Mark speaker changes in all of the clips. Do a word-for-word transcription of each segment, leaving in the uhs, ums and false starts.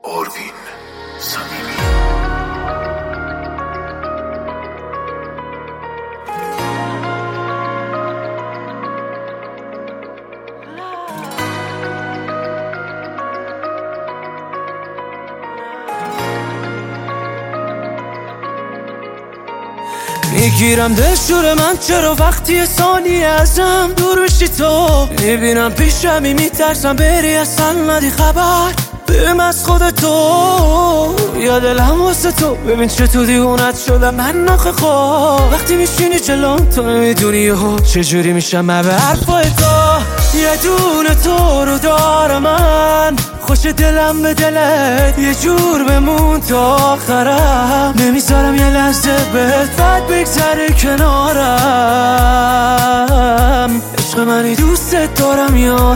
Speaker 1: آروین صمیمی.
Speaker 2: میگیرم دلشور من چرا وقتی ثانیه ازم دور میشی تو، میبینم پیشمی میترسم بری اصلا ندی خبر بهم از خودتو، یا دلم واسه تو ببین چه تو دیوونت شدم من ناخه خواه، وقتی میشینی جلوم تو نمیدونی ها چجوری میشم من به حرفای تو، یه دونه تو رو دارم من خوش دلم به دلت یه جور بمون تا آخرم، نمیذارم یه لحظه بهت بد بگذره کنارم، عشق منی دوستت دارم یا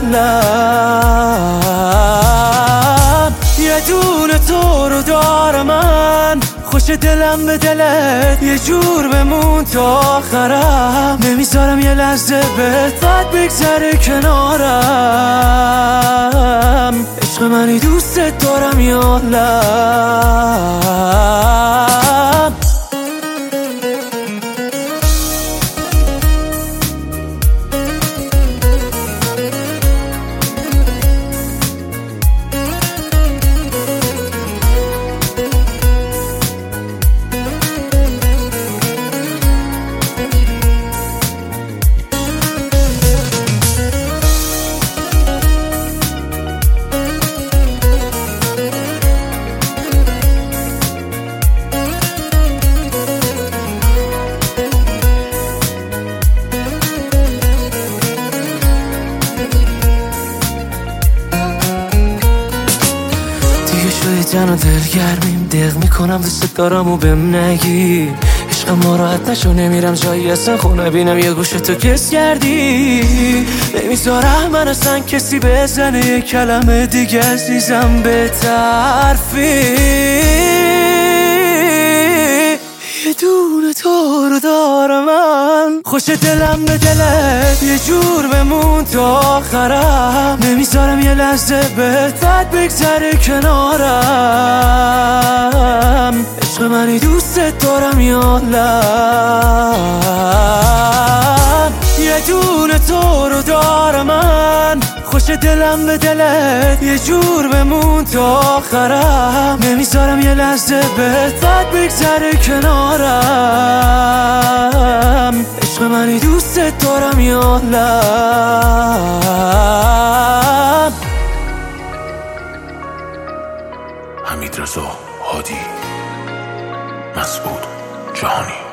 Speaker 2: لب، یه دونه تو رو دارم من خوش دلم به دلت یه جور بمون تا آخرم، نمیذارم یه لحظه بهت بد بگذره کنارم، عشق منی دوستت دارم یا لب. تن و دلگرمیم دق میکنم دوست دارم و بهم نگی، عشقم ناراحت نشو نمیرم جایی اصلا خونه بینم یه گوشه تو کس کردی، نمیذارم من اصلا کسی بزنه یه کلمه دیگه عزیزم به طرفی، یه دونه تو رو دارم من خوش دلم به دلت یه جور بمون تا آخرم، نمیذارم یه لحظه بهت بد بگذره کنارم، عشق منی دوستت دارم یا لب، یه دونه تو رو دارم من خوش دلم به دلت یه جور بمون تا آخرم، نمیذارم یه لحظه بهت بد بگذره کنارم، عشق منی دوستت دارم یا لب.
Speaker 1: حمیدرضا هادی، مسعود جهانی.